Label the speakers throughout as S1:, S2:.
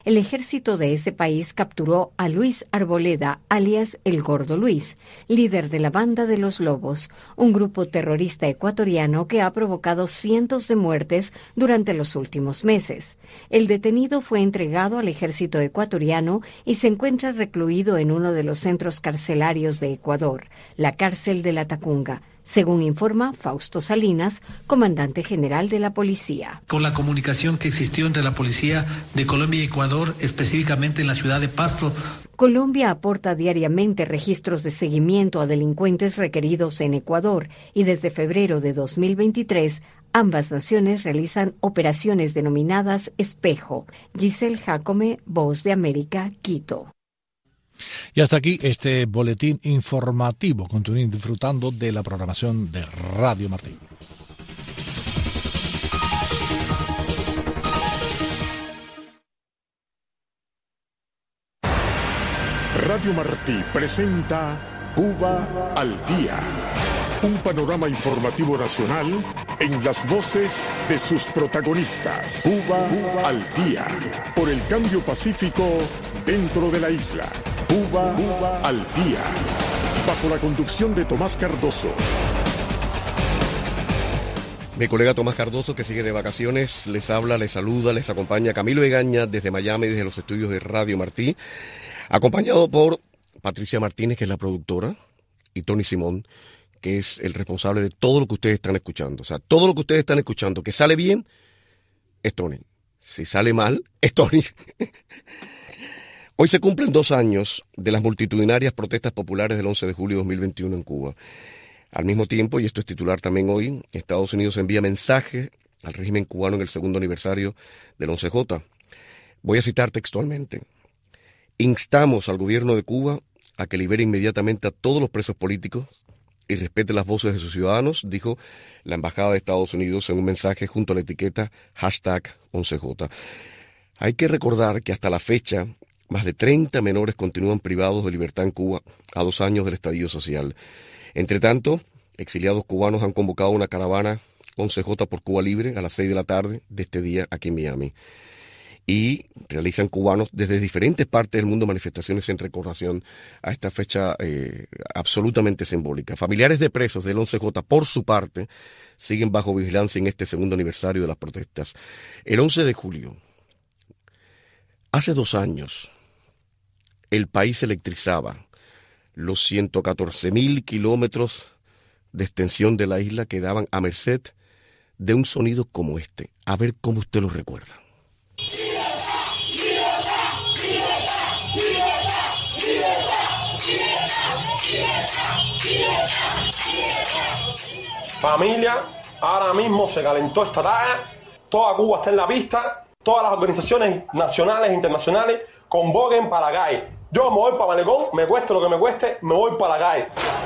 S1: El ejército de ese país capturó a Luis Arboleda, alias El Gordo Luis, líder de la Banda de los Lobos, un grupo terrorista ecuatoriano que ha provocado cientos de muertes durante los últimos meses. El detenido fue entregado al ejército ecuatoriano y se encuentra recluido en uno de los centros carcelarios de Ecuador, la cárcel de La Tacunga, según informa Fausto Salinas, comandante general de la policía.
S2: Con la comunicación que existió entre la policía de Colombia y Ecuador, específicamente en la ciudad de Pasto.
S1: Colombia aporta diariamente registros de seguimiento a delincuentes requeridos en Ecuador y desde febrero de 2023 ambas naciones realizan operaciones denominadas Espejo. Giselle Jacome, Voz de América, Quito.
S3: Y hasta aquí este boletín informativo. Continúen disfrutando de la programación de Radio Martí.
S4: Radio Martí presenta Cuba al Día. Un panorama informativo nacional en las voces de sus protagonistas. Cuba al Día. Por el cambio pacífico dentro de la isla. Cuba al Día. Bajo la conducción de Tomás Cardoso.
S5: Mi colega Tomás Cardoso, que sigue de vacaciones, les habla, les saluda, les acompaña Camilo Egaña desde Miami, desde los estudios de Radio Martí, acompañado por Patricia Martínez, que es la productora, y Tony Simón, que es el responsable de todo lo que ustedes están escuchando. O sea, todo lo que ustedes están escuchando que sale bien, es Tony. Si sale mal, es Tony. Hoy se cumplen 2 años de las multitudinarias protestas populares del 11 de julio de 2021 en Cuba. Al mismo tiempo, y esto es titular también hoy, Estados Unidos envía mensaje al régimen cubano en el 2º aniversario del 11J. Voy a citar textualmente. Instamos al gobierno de Cuba a que libere inmediatamente a todos los presos políticos y respete las voces de sus ciudadanos, dijo la Embajada de Estados Unidos en un mensaje junto a la etiqueta #11J. Hay que recordar que hasta la fecha, más de 30 menores continúan privados de libertad en Cuba a 2 años del estallido social. Entre tanto, exiliados cubanos han convocado una caravana 11J por Cuba Libre a las 6 de la tarde de este día aquí en Miami. Y realizan cubanos desde diferentes partes del mundo manifestaciones en recordación a esta fecha absolutamente simbólica. Familiares de presos del 11J, por su parte, siguen bajo vigilancia en este 2º aniversario de las protestas. El 11 de julio, hace 2 años, el país electrizaba los 114.000 kilómetros de extensión de la isla que daban a merced de un sonido como este. A ver cómo usted lo recuerda.
S6: Familia, ahora mismo se calentó esta tarde, toda Cuba está en la pista, todas las organizaciones nacionales e internacionales convoquen para la calle. Yo me voy para Malecón, me cueste lo que me cueste, me voy para la calle.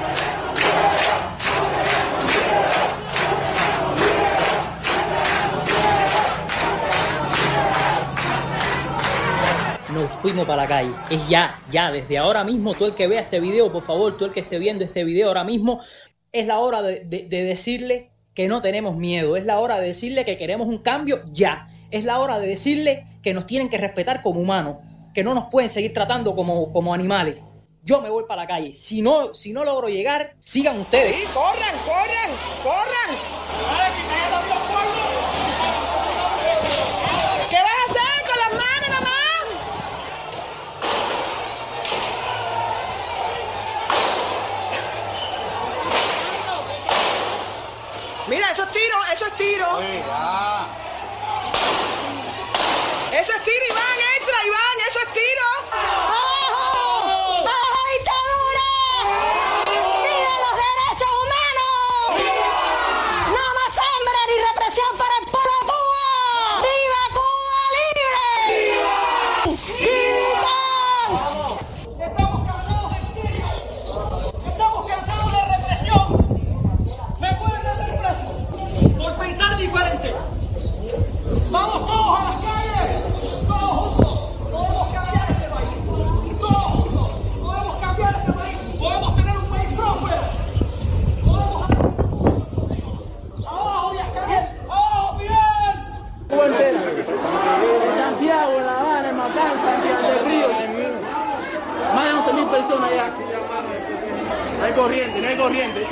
S7: Nos fuimos para la calle. Es ya, desde ahora mismo, tú el que vea este video, por favor, tú el que esté viendo este video ahora mismo, es la hora de decirle que no tenemos miedo, es la hora de decirle que queremos un cambio ya, es la hora de decirle que nos tienen que respetar como humanos, que no nos pueden seguir tratando como animales. Yo me voy para la calle. Si no logro llegar, sigan ustedes.
S8: Sí, corran. ¿Qué vas a hacer con las manos nomás? Mira, eso es tiro. Eso es tiro, Iván, entra, Iván, eso es tiro.
S6: ¡Vamos todos a las calles! ¡Todos juntos! ¡Podemos cambiar este país!
S9: zona ya. No hay corriente, no hay corriente.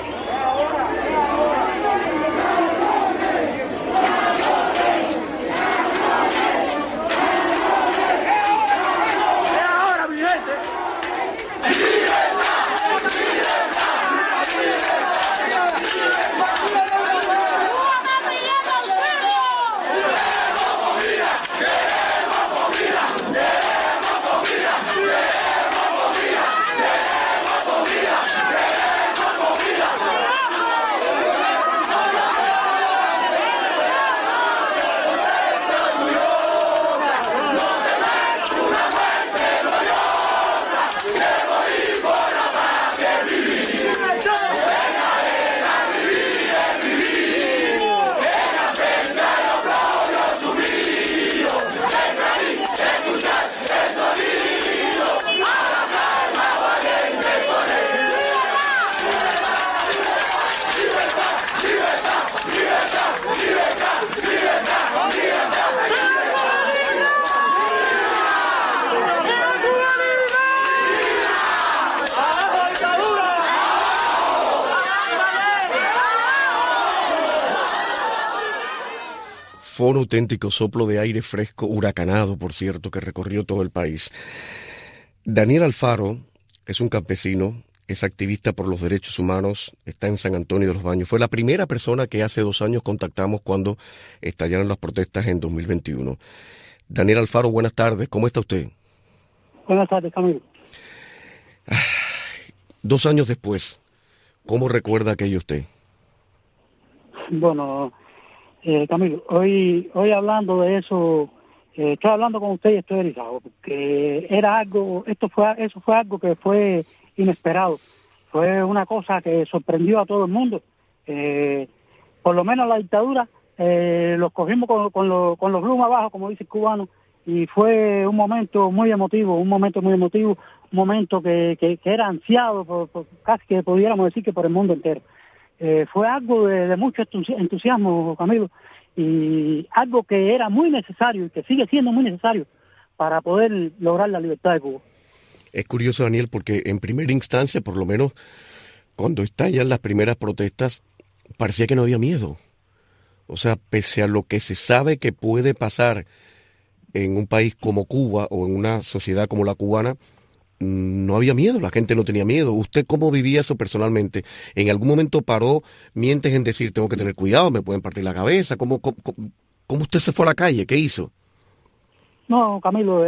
S5: Fue un auténtico soplo de aire fresco, huracanado, por cierto, que recorrió todo el país. Daniel Alfaro es un campesino, es activista por los derechos humanos, está en San Antonio de los Baños. Fue la primera persona que hace 2 años contactamos cuando estallaron las protestas en 2021. Daniel Alfaro, buenas tardes, ¿cómo está usted?
S10: Buenas tardes, Camilo.
S5: 2 años después, ¿cómo recuerda aquello usted?
S10: Bueno, Camilo, hoy hablando de eso, estoy hablando con usted y estoy erizado, porque era algo, eso fue algo que fue inesperado, fue una cosa que sorprendió a todo el mundo. Por lo menos la dictadura los cogimos con los blumos abajo, como dice el cubano, y fue un momento muy emotivo, un momento que era ansiado por casi que pudiéramos decir que por el mundo entero. Fue algo de mucho entusiasmo, Camilo, y algo que era muy necesario y que sigue siendo muy necesario para poder lograr la libertad de Cuba.
S5: Es curioso, Daniel, porque en primera instancia, por lo menos cuando estallan las primeras protestas, parecía que no había miedo. O sea, pese a lo que se sabe que puede pasar en un país como Cuba o en una sociedad como la cubana, no había miedo, la gente no tenía miedo. ¿Usted cómo vivía eso personalmente? ¿En algún momento paró, mientes en decir, tengo que tener cuidado, me pueden partir la cabeza? ¿Cómo usted se fue a la calle? ¿Qué hizo?
S10: No, Camilo,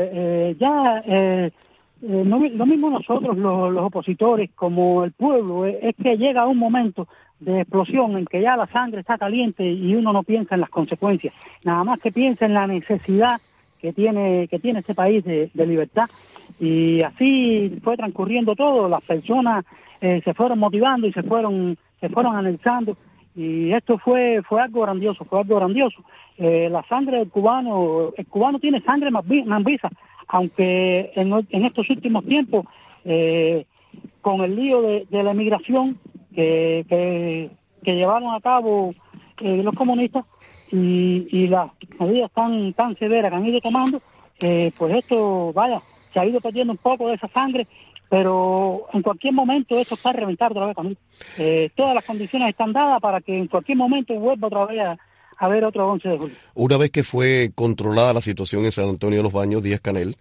S10: lo mismo nosotros, los opositores, como el pueblo, es que llega un momento de explosión en que ya la sangre está caliente y uno no piensa en las consecuencias, nada más que piensa en la necesidad que tiene este país de libertad. Y así fue transcurriendo todo, las personas se fueron motivando y se fueron analizando, y esto fue algo grandioso, la sangre del cubano, el cubano tiene sangre mambiza, aunque en estos últimos tiempos, con el lío de la emigración que llevaron a cabo los comunistas y las medidas tan severas que han ido tomando, pues esto, se ha ido perdiendo un poco de esa sangre, pero en cualquier momento esto está a reventar otra vez, Camilo. Todas las condiciones están dadas para que en cualquier momento vuelva otra vez a haber otro 11 de julio.
S5: Una vez que fue controlada la situación en San Antonio de los Baños, Díaz-Canel,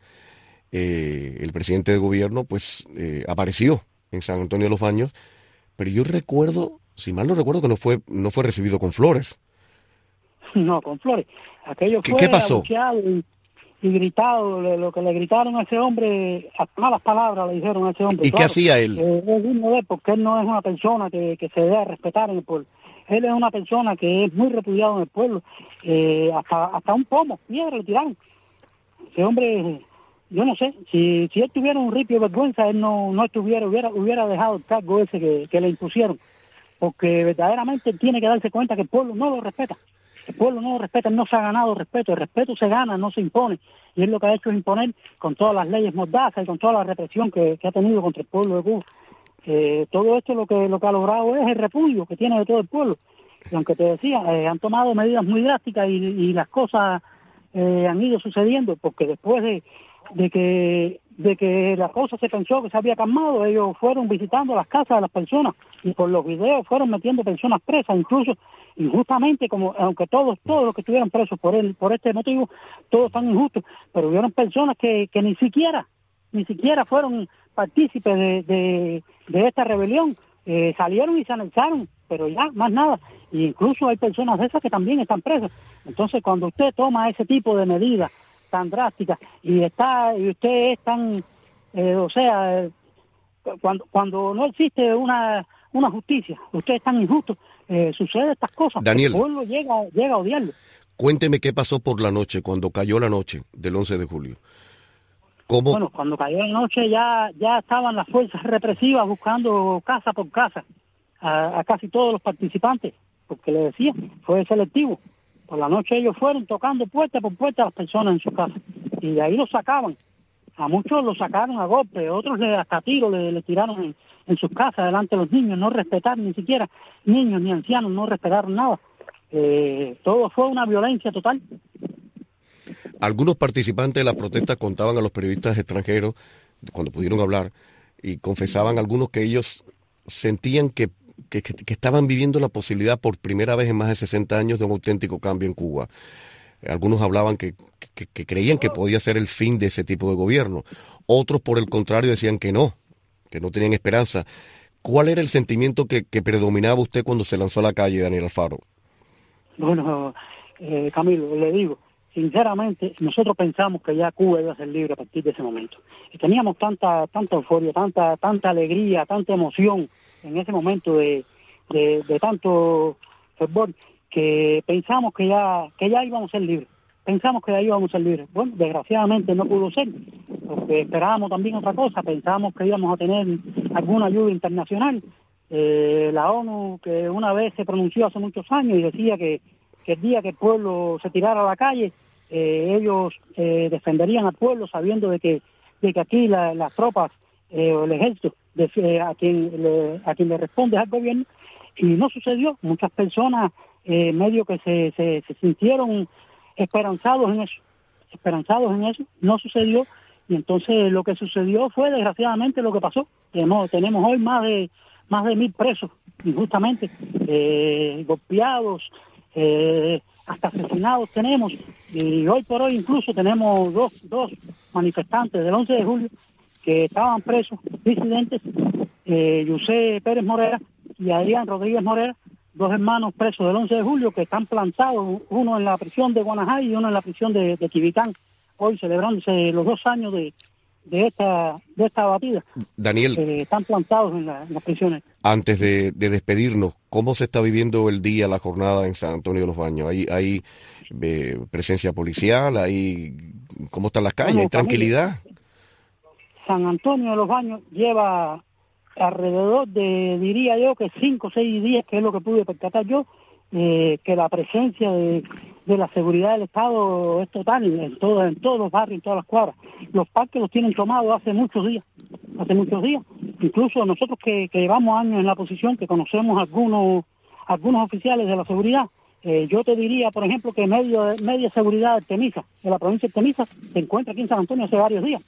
S5: el presidente de gobierno, pues apareció en San Antonio de los Baños, pero yo recuerdo, si mal no recuerdo, que no fue recibido con flores.
S10: No, con flores. Aquello fue
S5: ¿Qué pasó?
S10: abucheado y gritado, lo que le gritaron a ese hombre, malas palabras le dijeron a ese hombre.
S5: ¿Y qué hacía él?
S10: Es digno de él, porque él no es una persona que se debe a respetar en el pueblo. Él es una persona que es muy repudiado en el pueblo. Hasta un pomo, piedra le tiraron. Ese hombre, yo no sé, si él tuviera un ripio de vergüenza, él no hubiera dejado el cargo ese que le impusieron. Porque verdaderamente él tiene que darse cuenta que el pueblo no lo respeta. El pueblo no lo respeta, él no se ha ganado respeto, el respeto se gana, no se impone, y él lo que ha hecho es imponer con todas las leyes mordazas y con toda la represión que ha tenido contra el pueblo de Cuba. Todo esto lo que ha logrado es el repudio que tiene de todo el pueblo, y aunque te decía, han tomado medidas muy drásticas y las cosas han ido sucediendo, porque después de que la cosa se pensó que se había calmado. Ellos fueron visitando las casas de las personas y por los videos fueron metiendo personas presas, incluso injustamente, como aunque todos los que estuvieron presos por este motivo, todos están injustos, pero hubieron personas que ni siquiera fueron partícipes de esta rebelión. Salieron y se anexaron, pero ya, más nada. Y incluso hay personas de esas que también están presas. Entonces, cuando usted toma ese tipo de medidas tan drásticas y usted es tan, cuando no existe una justicia, usted es tan injusto, sucede estas cosas.
S5: Daniel,
S10: el pueblo llega a odiarlo.
S5: Cuénteme qué pasó por la noche, cuando cayó la noche del 11 de julio. ¿Cómo?
S10: Bueno, cuando cayó la noche ya estaban las fuerzas represivas buscando casa por casa a casi todos los participantes, porque le decía, fue selectivo. Por la noche ellos fueron tocando puerta por puerta a las personas en sus casas y de ahí los sacaban. A muchos los sacaron a golpe, otros hasta tiro le tiraron en sus casas delante de los niños, no respetaron ni siquiera niños ni ancianos, no respetaron nada. Todo fue una violencia total.
S5: Algunos participantes de la protesta contaban a los periodistas extranjeros, cuando pudieron hablar, y confesaban algunos que ellos sentían que estaban viviendo la posibilidad por primera vez en más de 60 años de un auténtico cambio en Cuba. Algunos hablaban que creían que podía ser el fin de ese tipo de gobierno. Otros, por el contrario, decían que no tenían esperanza. ¿Cuál era el sentimiento que predominaba usted cuando se lanzó a la calle, Daniel Alfaro?
S10: Bueno, Camilo, le digo, sinceramente, nosotros pensamos que ya Cuba iba a ser libre a partir de ese momento. Y teníamos tanta euforia, tanta alegría, tanta emoción en ese momento de tanto fervor, que pensamos que ya íbamos a ser libres. Pensamos que ya íbamos a ser libres. Bueno, desgraciadamente no pudo ser, porque esperábamos también otra cosa. Pensábamos que íbamos a tener alguna ayuda internacional. La ONU, que una vez se pronunció hace muchos años y decía que el día que el pueblo se tirara a la calle, ellos defenderían al pueblo, sabiendo de que aquí las tropas o el ejército a quien le responde al gobierno, y no sucedió. Muchas personas medio que se sintieron esperanzados en eso, no sucedió, y entonces lo que sucedió fue desgraciadamente lo que pasó. Tenemos hoy más de 1,000 presos injustamente, golpeados, hasta asesinados tenemos, y hoy por hoy incluso tenemos dos manifestantes del 11 de julio que estaban presos, disidentes, José Pérez Morera y Adrián Rodríguez Morera, 2 hermanos presos del 11 de julio que están plantados, uno en la prisión de Guanajay y uno en la prisión de Quibitán, hoy celebrándose los 2 años de esta batida.
S5: Daniel,
S10: están plantados en las prisiones.
S5: Antes de despedirnos, ¿cómo se está viviendo el día, la jornada en San Antonio de los Baños? ¿Hay presencia policial? ¿Cómo están las calles? ¿Hay tranquilidad?
S10: San Antonio de los Baños lleva alrededor de, diría yo, que 5 o 6 días, que es lo que pude percatar yo, que la presencia de la seguridad del Estado es total en todos los barrios, en todas las cuadras. Los parques los tienen tomados hace muchos días. Incluso nosotros que llevamos años en la posición, que conocemos algunos oficiales de la seguridad, yo te diría, por ejemplo, que media seguridad de Artemisa, de la provincia de Artemisa, se encuentra aquí en San Antonio hace varios días.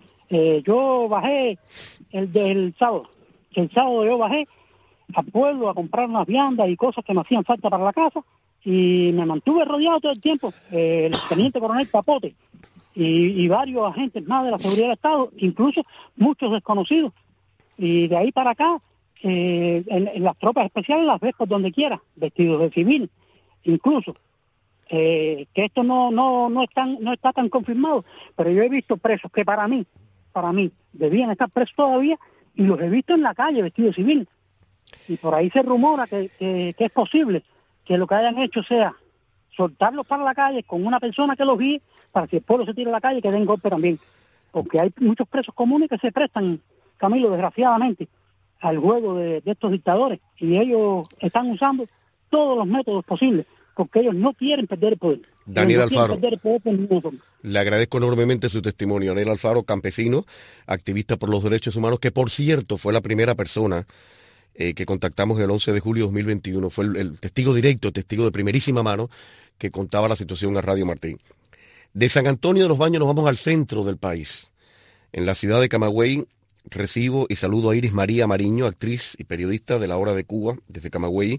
S10: Yo bajé el sábado. El sábado yo bajé al pueblo a comprar unas viandas y cosas que me hacían falta para la casa, y me mantuve rodeado todo el tiempo. El teniente coronel Capote y varios agentes más de la seguridad del Estado, incluso muchos desconocidos. Y de ahí para acá, en las tropas especiales las ves por donde quiera, vestidos de civil, incluso. Que esto no está tan confirmado, pero yo he visto presos que para mí debían estar presos todavía, y los he visto en la calle vestidos de civil. Y por ahí se rumora que es posible que lo que hayan hecho sea soltarlos para la calle con una persona que los guíe, para que el pueblo se tire a la calle, que den golpe también. Porque hay muchos presos comunes que se prestan, Camilo, desgraciadamente, al juego de estos dictadores, y ellos están usando todos los métodos posibles, porque ellos no quieren perder el poder.
S5: Daniel Alfaro, le agradezco enormemente su testimonio. Daniel Alfaro, campesino, activista por los derechos humanos, que por cierto fue la primera persona que contactamos el 11 de julio de 2021. Fue el testigo directo, testigo de primerísima mano, que contaba la situación a Radio Martí. De San Antonio de los Baños nos vamos al centro del país. En la ciudad de Camagüey recibo y saludo a Iris María Mariño, actriz y periodista de La Hora de Cuba, desde Camagüey.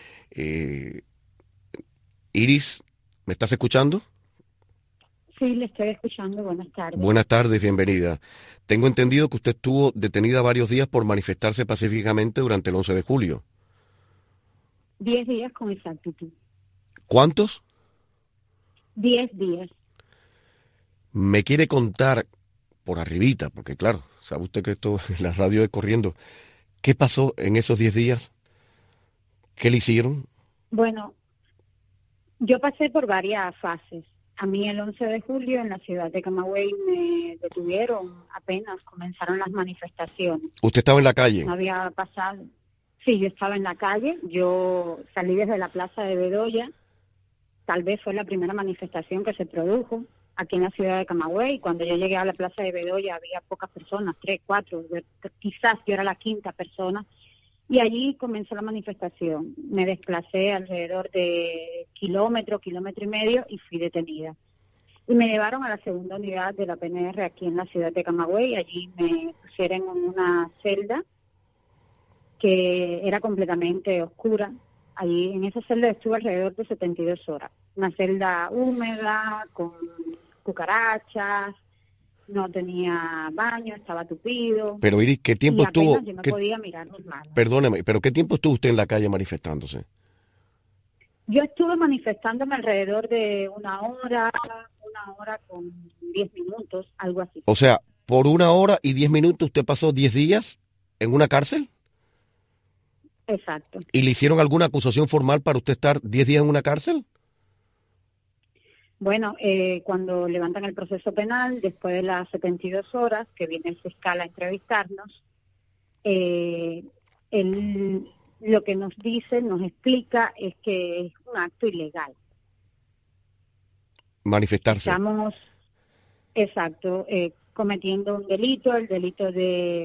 S5: Iris, ¿me estás escuchando?
S11: Sí, le estoy escuchando. Buenas tardes.
S5: Buenas tardes, bienvenida. Tengo entendido que usted estuvo detenida varios días por manifestarse pacíficamente durante el 11 de julio.
S11: 10 días con exactitud.
S5: ¿Cuántos?
S11: 10 días.
S5: ¿Me quiere contar por arribita, porque claro, sabe usted que esto en la radio es corriendo, qué pasó en esos 10 días? ¿Qué le hicieron?
S11: Bueno, yo pasé por varias fases. A mí el 11 de julio en la ciudad de Camagüey me detuvieron, apenas comenzaron las manifestaciones.
S5: ¿Usted estaba en la calle?
S11: No había pasado. Sí, yo estaba en la calle, yo salí desde la plaza de Bedoya, tal vez fue la primera manifestación que se produjo aquí en la ciudad de Camagüey. Cuando yo llegué a la plaza de Bedoya había pocas personas, 3, 4, quizás yo era la quinta persona, y allí comenzó la manifestación. Me desplacé alrededor de kilómetro y medio y fui detenida. Y me llevaron a la segunda unidad de la PNR aquí en la ciudad de Camagüey. Allí me pusieron en una celda que era completamente oscura. Allí en esa celda estuve alrededor de 72 horas. Una celda húmeda, con cucarachas, no tenía baño, estaba tupido.
S5: Pero Iris, ¿qué tiempo estuvo?
S11: Yo no podía mirar mis manos.
S5: Perdóneme, pero ¿qué tiempo estuvo usted en la calle manifestándose?
S11: Yo estuve manifestándome alrededor de una hora con 10 minutos, algo así.
S5: O sea, por 1 hora y 10 minutos usted pasó 10 días en una cárcel.
S11: Exacto.
S5: ¿Y le hicieron alguna acusación formal para usted estar 10 días en una cárcel?
S11: Bueno, cuando levantan el proceso penal, después de las 72 horas, que viene el fiscal a entrevistarnos, lo que nos dice, nos explica, es que es un acto ilegal.
S5: Manifestarse.
S11: Estamos, exacto, cometiendo un delito, el delito de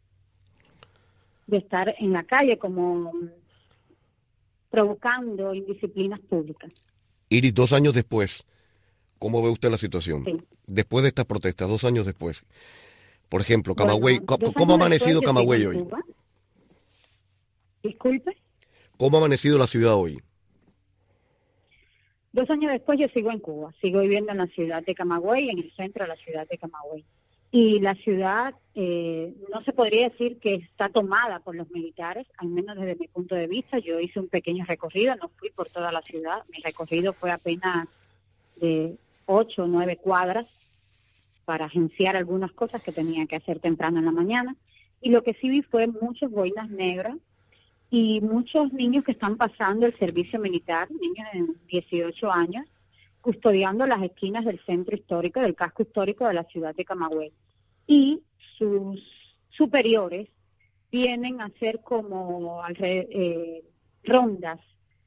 S11: estar en la calle como provocando indisciplinas públicas.
S5: Iris, 2 años después, ¿cómo ve usted la situación?
S11: Sí.
S5: Después de estas protestas, 2 años después. Por ejemplo, Camagüey,
S11: Bueno,
S5: ¿cómo ha amanecido
S11: después,
S5: Camagüey hoy?
S11: Cuba. Disculpe.
S5: ¿Cómo ha amanecido la ciudad hoy?
S11: 2 años después yo sigo en Cuba, sigo viviendo en la ciudad de Camagüey, en el centro de la ciudad de Camagüey. Y la ciudad no se podría decir que está tomada por los militares, al menos desde mi punto de vista. Yo hice un pequeño recorrido, no fui por toda la ciudad, mi recorrido fue apenas de 8 o 9 cuadras para agenciar algunas cosas que tenía que hacer temprano en la mañana. Y lo que sí vi fue muchos boinas negras y muchos niños que están pasando el servicio militar, niños de 18 años, custodiando las esquinas del centro histórico, del casco histórico de la ciudad de Camagüey. Y sus superiores vienen a hacer como rondas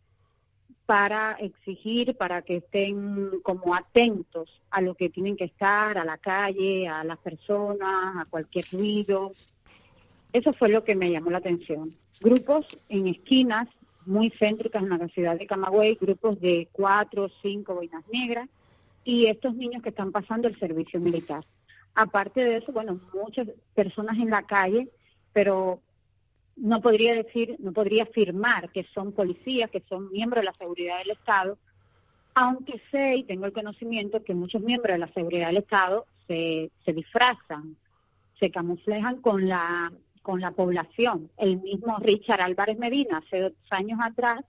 S11: para exigir, para que estén como atentos a lo que tienen que estar, a la calle, a las personas, a cualquier ruido. Eso fue lo que me llamó la atención. Grupos en esquinas muy céntricas en la ciudad de Camagüey, grupos de 4 o 5 boinas negras, y estos niños que están pasando el servicio militar. Aparte de eso, bueno, muchas personas en la calle, pero no podría afirmar que son policías, que son miembros de la seguridad del Estado, aunque sé y tengo el conocimiento que muchos miembros de la seguridad del Estado se disfrazan, se camuflejan con la población. El mismo Richard Álvarez Medina, hace 2 años atrás,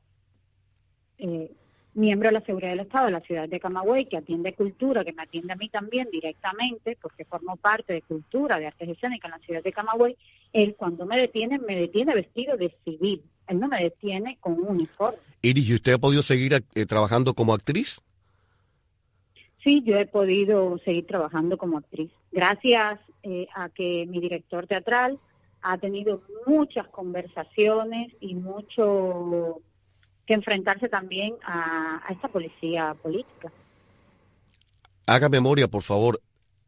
S11: miembro de la seguridad del Estado de la ciudad de Camagüey, que atiende cultura, que me atiende a mí también directamente, porque formo parte de cultura, de artes escénicas en la ciudad de Camagüey. Él cuando me detiene vestido de civil, él no me detiene con un uniforme.
S5: Iris, ¿y usted ha podido seguir trabajando como actriz?
S11: Sí, yo he podido seguir trabajando como actriz, gracias a que mi director teatral ha tenido muchas conversaciones y mucho que enfrentarse también a esta policía política.
S5: Haga memoria, por favor.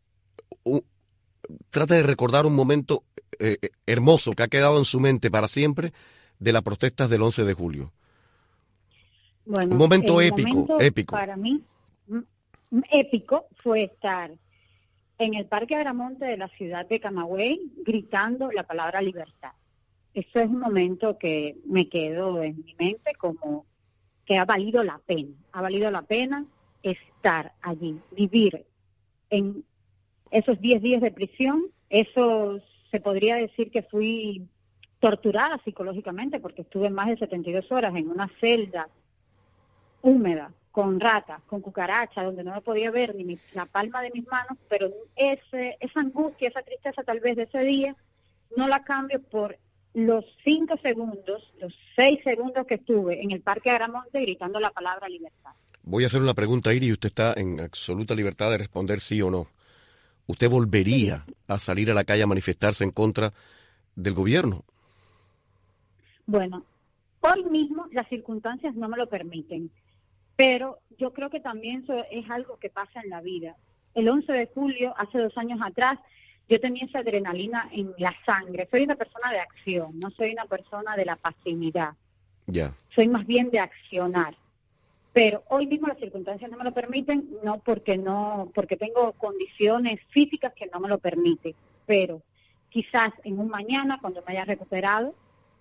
S5: Trate de recordar un momento hermoso que ha quedado en su mente para siempre de las protestas del 11 de julio.
S11: Bueno,
S5: un momento épico.
S11: Para mí, épico fue estar en el Parque Agramonte de la ciudad de Camagüey gritando la palabra libertad. Eso es un momento que me quedó en mi mente como que ha valido la pena estar allí, vivir en esos 10 días de prisión. Eso se podría decir que fui torturada psicológicamente porque estuve más de 72 horas en una celda húmeda, con ratas, con cucarachas, donde no me podía ver ni la palma de mis manos, pero esa angustia, esa tristeza tal vez de ese día, no la cambio por los 5 segundos, los 6 segundos que estuve en el Parque Agramonte gritando la palabra libertad.
S5: Voy a hacer una pregunta, Iris, y usted está en absoluta libertad de responder sí o no. ¿Usted volvería a salir a la calle a manifestarse en contra del gobierno?
S11: Bueno, hoy mismo las circunstancias no me lo permiten, pero yo creo que también eso es algo que pasa en la vida. El 11 de julio, hace 2 años atrás, yo tenía esa adrenalina en la sangre. Soy una persona de acción, no soy una persona de la pasividad.
S5: Ya.
S11: Soy más bien de accionar. Pero hoy mismo las circunstancias no me lo permiten, porque tengo condiciones físicas que no me lo permiten. Pero quizás en un mañana, cuando me haya recuperado,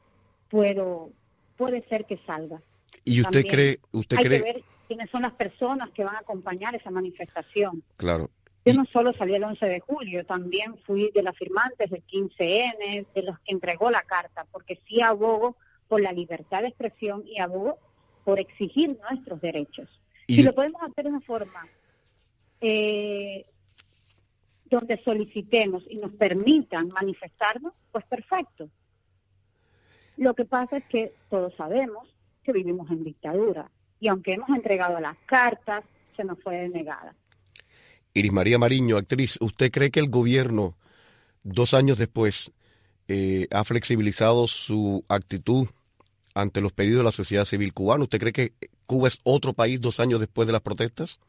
S11: puede ser que salga.
S5: ¿Y usted
S11: también
S5: cree?
S11: Hay que ver quiénes son las personas que van a acompañar esa manifestación.
S5: Claro.
S11: Yo no solo salí el 11 de julio, también fui de las firmantes del 15N, de los que entregó la carta, porque sí abogo por la libertad de expresión y abogo por exigir nuestros derechos. Si lo podemos hacer de una forma donde solicitemos y nos permitan manifestarnos, pues perfecto. Lo que pasa es que todos sabemos que vivimos en dictadura y aunque hemos entregado las cartas, se nos fue denegada.
S5: Iris María Mariño, actriz, ¿usted cree que el gobierno, 2 años después, ha flexibilizado su actitud ante los pedidos de la sociedad civil cubana? ¿Usted cree que Cuba es otro país 2 años después de las protestas?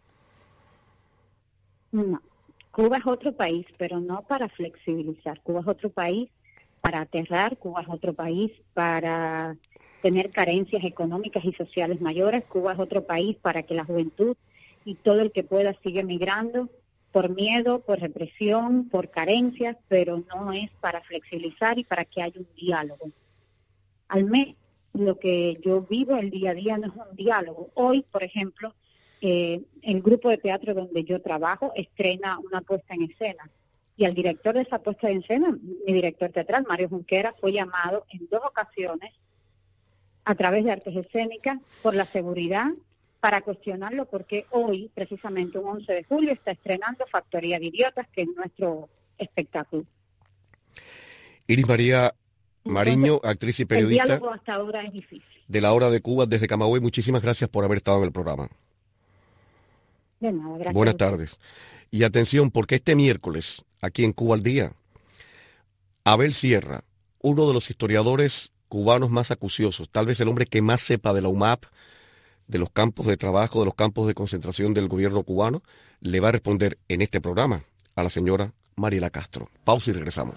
S11: No, Cuba es otro país, pero no para flexibilizar. Cuba es otro país para aterrar, Cuba es otro país para tener carencias económicas y sociales mayores, Cuba es otro país para que la juventud y todo el que pueda siga migrando por miedo, por represión, por carencias, pero no es para flexibilizar y para que haya un diálogo. Al menos lo que yo vivo el día a día no es un diálogo. Hoy, por ejemplo, el grupo de teatro donde yo trabajo estrena una puesta en escena. Y al director de esa puesta en escena, mi director teatral, Mario Junquera, fue llamado en 2 ocasiones a través de artes escénicas por la seguridad para cuestionarlo, porque hoy, precisamente un 11 de julio, está estrenando Factoría de Idiotas, que es nuestro espectáculo.
S5: Iris María Mariño, actriz y periodista.
S11: El diálogo hasta ahora es difícil.
S5: De la Hora de Cuba desde Camagüey, muchísimas gracias por haber estado en el programa.
S11: De nada, gracias.
S5: Buenas tardes. Y atención, porque este miércoles, aquí en Cuba al Día, Abel Sierra, uno de los historiadores cubanos más acuciosos, tal vez el hombre que más sepa de la UMAP, de los campos de trabajo, de los campos de concentración del gobierno cubano, le va a responder en este programa a la señora Mariela Castro. Pausa y regresamos.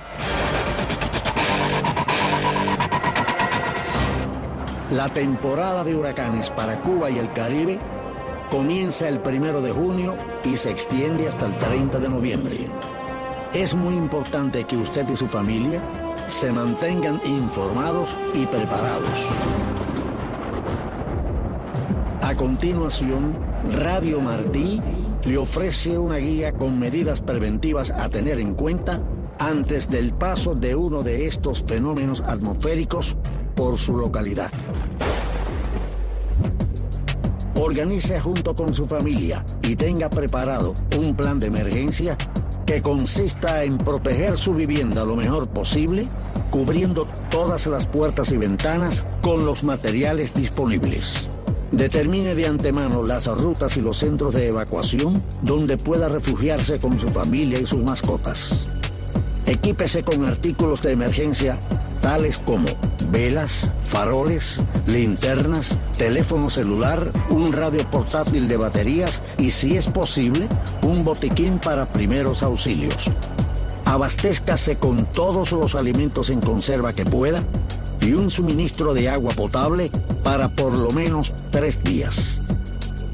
S12: La temporada de huracanes para Cuba y el Caribe comienza el 1 de junio y se extiende hasta el 30 de noviembre. Es muy importante que usted y su familia se mantengan informados y preparados. A continuación, Radio Martí le ofrece una guía con medidas preventivas a tener en cuenta antes del paso de uno de estos fenómenos atmosféricos por su localidad. Organice junto con su familia y tenga preparado un plan de emergencia que consista en proteger su vivienda lo mejor posible, cubriendo todas las puertas y ventanas con los materiales disponibles. Determine de antemano las rutas y los centros de evacuación donde pueda refugiarse con su familia y sus mascotas. Equípese con artículos de emergencia tales como velas, faroles, linternas, teléfono celular, un radio portátil de baterías y, si es posible, un botiquín para primeros auxilios. Abastézcase con todos los alimentos en conserva que pueda y un suministro de agua potable para por lo menos 3 días.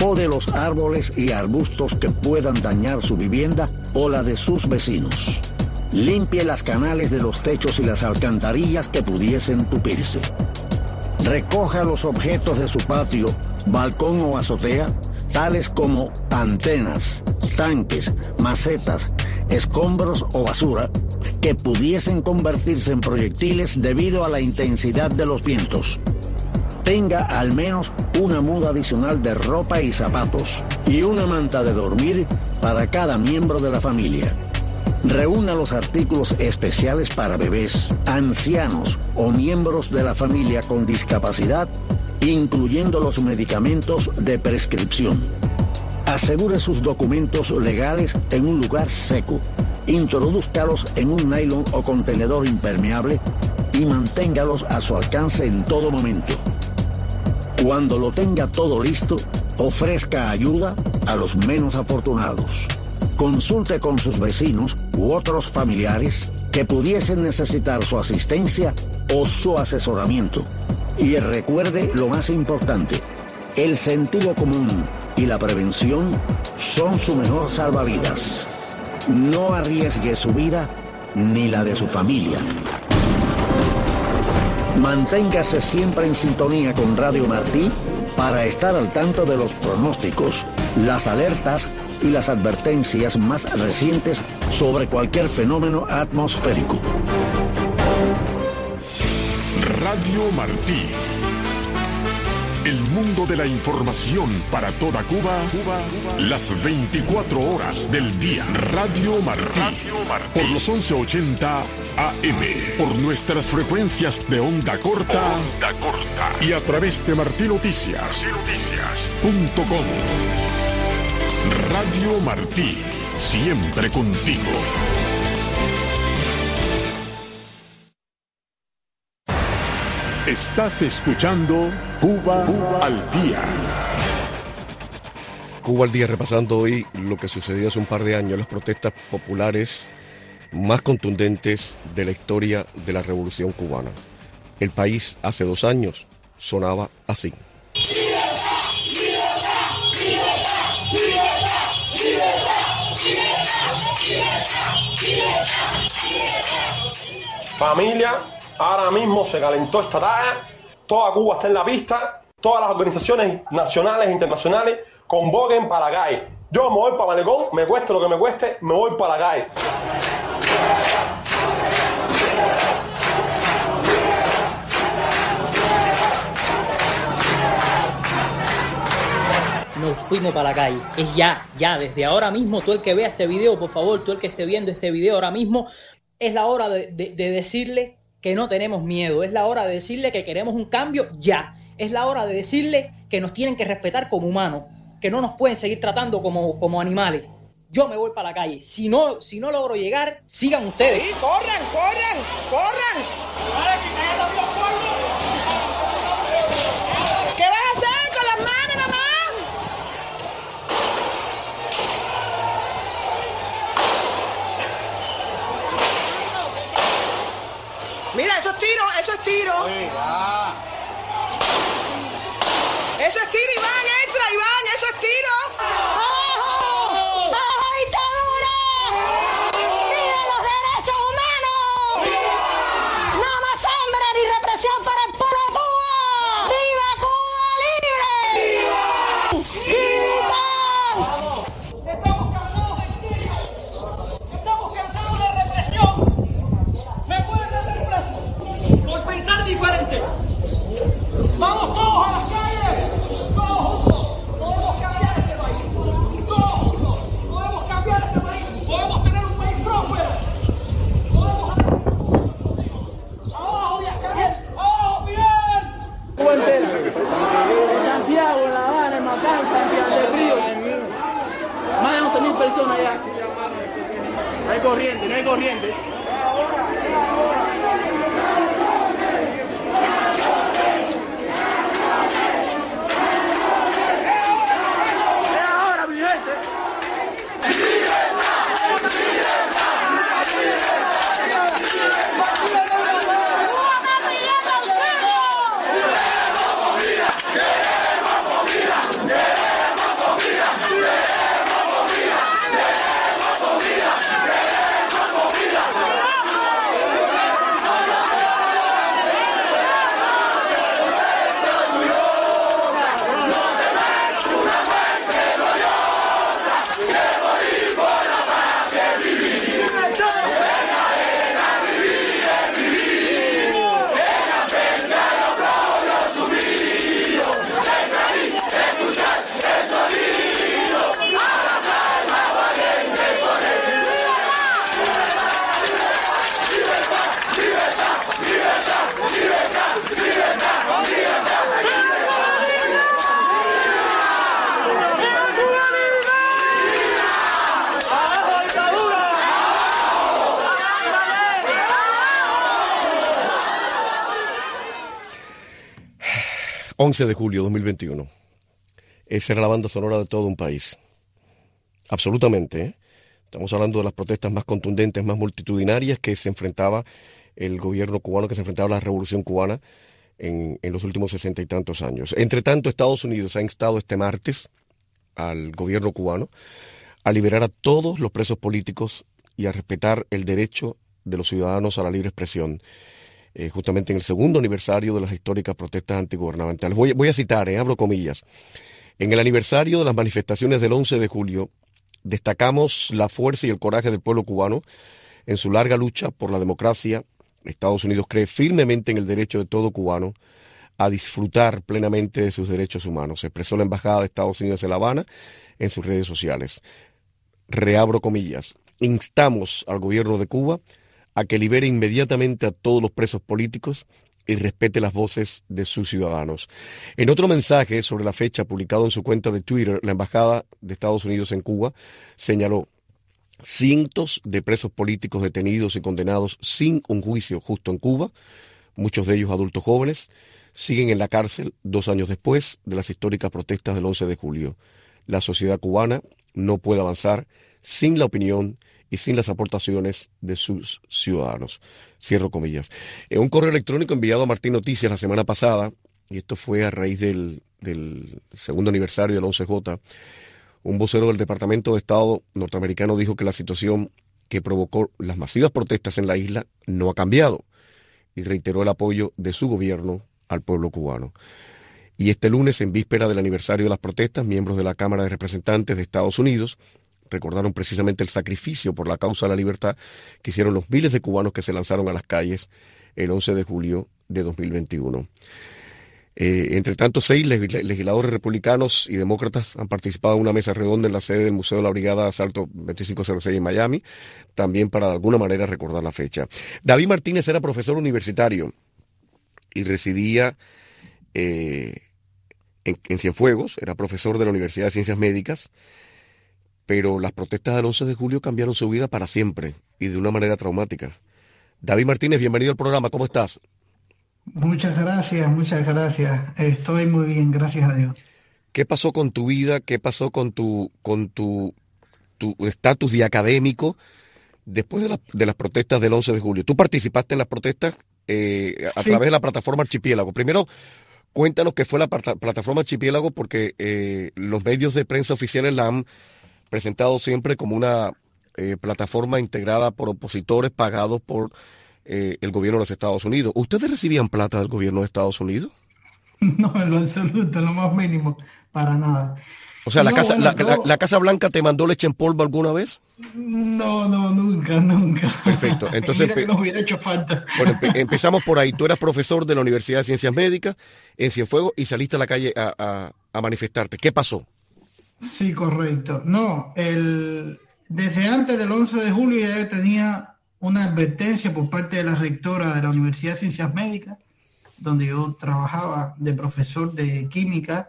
S12: Pode los árboles y arbustos que puedan dañar su vivienda o la de sus vecinos. Limpie las canales de los techos y las alcantarillas que pudiesen tupirse. Recoja los objetos de su patio, balcón o azotea, tales como antenas, tanques, macetas, escombros o basura, que pudiesen convertirse en proyectiles debido a la intensidad de los vientos. Tenga al menos una muda adicional de ropa y zapatos y una manta de dormir para cada miembro de la familia. Reúna los artículos especiales para bebés, ancianos o miembros de la familia con discapacidad, incluyendo los medicamentos de prescripción. Asegure sus documentos legales en un lugar seco. Introdúzcalos en un nylon o contenedor impermeable y manténgalos a su alcance en todo momento. Cuando lo tenga todo listo, ofrezca ayuda a los menos afortunados. Consulte con sus vecinos u otros familiares que pudiesen necesitar su asistencia o su asesoramiento. Y recuerde lo más importante, el sentido común y la prevención son su mejor salvavidas. No arriesgue su vida ni la de su familia. Manténgase siempre en sintonía con Radio Martí para estar al tanto de los pronósticos, las alertas y las advertencias más recientes sobre cualquier fenómeno atmosférico.
S4: Radio Martí. El mundo de la información para toda Cuba, las 24 horas del día. Radio Martí. Por los 1180 AM. Por nuestras frecuencias de onda corta. Y a través de martinoticias.com. Radio Martí. Siempre contigo. Estás escuchando Cuba al Día.
S5: Cuba al Día, repasando hoy lo que sucedió hace un par de años, las protestas populares más contundentes de la historia de la Revolución Cubana. El país hace 2 años sonaba así.
S6: Familia, ahora mismo se calentó esta tarde, toda Cuba está en la pista, todas las organizaciones nacionales e internacionales convoquen para la calle. Yo me voy para Malecón, me cueste lo que me cueste, me voy para la calle.
S7: Nos fuimos para la calle. Es ya, desde ahora mismo, tú el que vea este video, por favor, tú el que esté viendo este video ahora mismo, es la hora de decirle que no tenemos miedo, es la hora de decirle que queremos un cambio ya, es la hora de decirle que nos tienen que respetar como humanos, que no nos pueden seguir tratando como animales. Yo me voy para la calle, si no logro llegar, sigan ustedes.
S8: Sí, corran. ¿Qué vas a hacer con las manos nomás? Mira, eso es tiro. Sí, eso es tiro, Iván, entra, Iván, eso es tiro.
S13: ¡Abajo! ¡Abajo dictadura! ¡Viva los derechos humanos! ¡No más hambre ni represión para el pueblo de Cuba! ¡Viva Cuba libre! ¡Viva!
S9: Estamos cansados del tiro. Estamos cansados de represión. ¿Me pueden hacer plazo? Por pensar diferente. Vamos todos a las calles. Todos juntos. Podemos cambiar este país. Todos juntos. Podemos cambiar este país. Podemos tener un país próspero. Podemos hacer nuestros hijos. Abajo Díaz-Canel. Abajo Fidel. Cuba entera. En Santiago, en La Habana, en Matanzas, en Pinar del Río. Más de 11.000 personas allá. No hay corriente.
S5: 11 de julio de 2021. Esa era la banda sonora de todo un país. Absolutamente, ¿eh? Estamos hablando de las protestas más contundentes, más multitudinarias que se enfrentaba el gobierno cubano, que se enfrentaba a la revolución cubana en los últimos 60 y tantos años. Entre tanto, Estados Unidos ha instado este martes al gobierno cubano a liberar a todos los presos políticos y a respetar el derecho de los ciudadanos a la libre expresión, justamente en el segundo aniversario de las históricas protestas antigubernamentales. Voy a citar, abro comillas. En el aniversario de las manifestaciones del 11 de julio, destacamos la fuerza y el coraje del pueblo cubano en su larga lucha por la democracia. Estados Unidos cree firmemente en el derecho de todo cubano a disfrutar plenamente de sus derechos humanos, expresó la Embajada de Estados Unidos en La Habana en sus redes sociales. Reabro comillas. Instamos al gobierno de Cuba a que libere inmediatamente a todos los presos políticos y respete las voces de sus ciudadanos. En otro mensaje sobre la fecha publicado en su cuenta de Twitter, la Embajada de Estados Unidos en Cuba señaló: cientos de presos políticos detenidos y condenados sin un juicio justo en Cuba, muchos de ellos adultos jóvenes, siguen en la cárcel 2 años después de las históricas protestas del 11 de julio. La sociedad cubana no puede avanzar sin la opinión y sin las aportaciones de sus ciudadanos. Cierro comillas. En un correo electrónico enviado a Martín Noticias la semana pasada, y esto fue a raíz del segundo aniversario del 11J, un vocero del Departamento de Estado norteamericano dijo que la situación que provocó las masivas protestas en la isla no ha cambiado y reiteró el apoyo de su gobierno al pueblo cubano. Y este lunes, en víspera del aniversario de las protestas, miembros de la Cámara de Representantes de Estados Unidos recordaron precisamente el sacrificio por la causa de la libertad que hicieron los miles de cubanos que se lanzaron a las calles el 11 de julio de 2021. Entre tanto, 6 legisladores republicanos y demócratas han participado en una mesa redonda en la sede del Museo de la Brigada de Asalto 2506 en Miami, también para de alguna manera recordar la fecha. David Martínez era profesor universitario y residía en Cienfuegos, era profesor de la Universidad de Ciencias Médicas, pero las protestas del 11 de julio cambiaron su vida para siempre y de una manera traumática. David Martínez, bienvenido al programa, ¿cómo estás?
S14: Muchas gracias, estoy muy bien, gracias a Dios.
S5: ¿Qué pasó con tu vida? ¿Qué pasó con tu estatus de académico después de las protestas del 11 de julio? Tú participaste en las protestas a través de la plataforma Archipiélago. Primero, cuéntanos qué fue la plataforma Archipiélago, porque los medios de prensa oficiales la han presentado siempre como una plataforma integrada por opositores pagados por el gobierno de los Estados Unidos. ¿Ustedes recibían plata del gobierno de Estados Unidos?
S14: No, en lo absoluto, en lo más mínimo, para nada.
S5: O sea, ¿la Casa Blanca te mandó leche en polvo alguna vez?
S14: No, nunca.
S5: Perfecto. Entonces,
S14: mira que nos hubiera hecho falta.
S5: Bueno, empezamos por ahí. Tú eras profesor de la Universidad de Ciencias Médicas en Cienfuegos y saliste a la calle a manifestarte. ¿Qué pasó?
S14: Sí, correcto. No, desde antes del 11 de julio ya yo tenía una advertencia por parte de la rectora de la Universidad de Ciencias Médicas, donde yo trabajaba de profesor de química.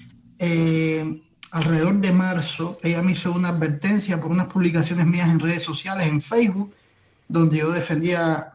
S14: Alrededor de marzo, ella me hizo una advertencia por unas publicaciones mías en redes sociales, en Facebook, donde yo defendía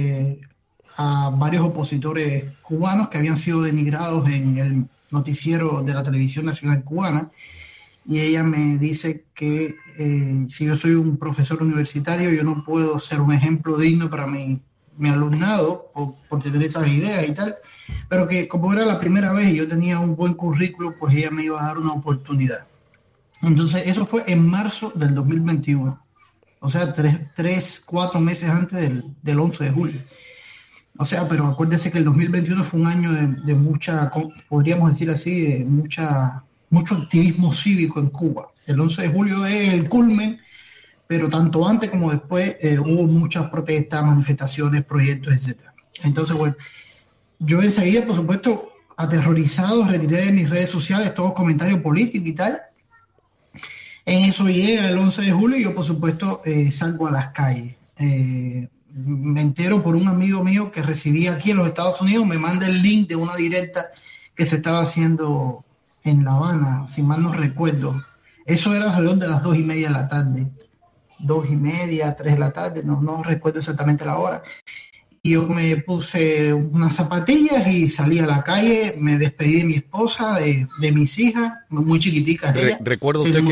S14: a varios opositores cubanos que habían sido denigrados en el noticiero de la televisión nacional cubana. Y ella me dice que si yo soy un profesor universitario, yo no puedo ser un ejemplo digno para mi alumnado por tener esas ideas y tal, pero que como era la primera vez y yo tenía un buen currículo, pues ella me iba a dar una oportunidad. Entonces eso fue en marzo del 2021, o sea, 4 meses antes del 11 de julio. O sea, pero acuérdese que el 2021 fue un año de mucha, podríamos decir así, de mucho activismo cívico en Cuba. El 11 de julio es el culmen, pero tanto antes como después hubo muchas protestas, manifestaciones, proyectos, etc. Entonces, bueno, yo enseguida, por supuesto, aterrorizado, retiré de mis redes sociales todo comentario político y tal. En eso llega el 11 de julio y yo, por supuesto, salgo a las calles. Me entero por un amigo mío que residía aquí en los Estados Unidos, me manda el link de una directa que se estaba haciendo en La Habana, si mal no recuerdo. Eso era alrededor de las 2:30 de la tarde. 2:30, 3 de la tarde, no recuerdo exactamente la hora. yo me puse unas zapatillas y salí a la calle, me despedí de mi esposa, de mis hijas, muy chiquiticas.
S5: ¿Recuerda usted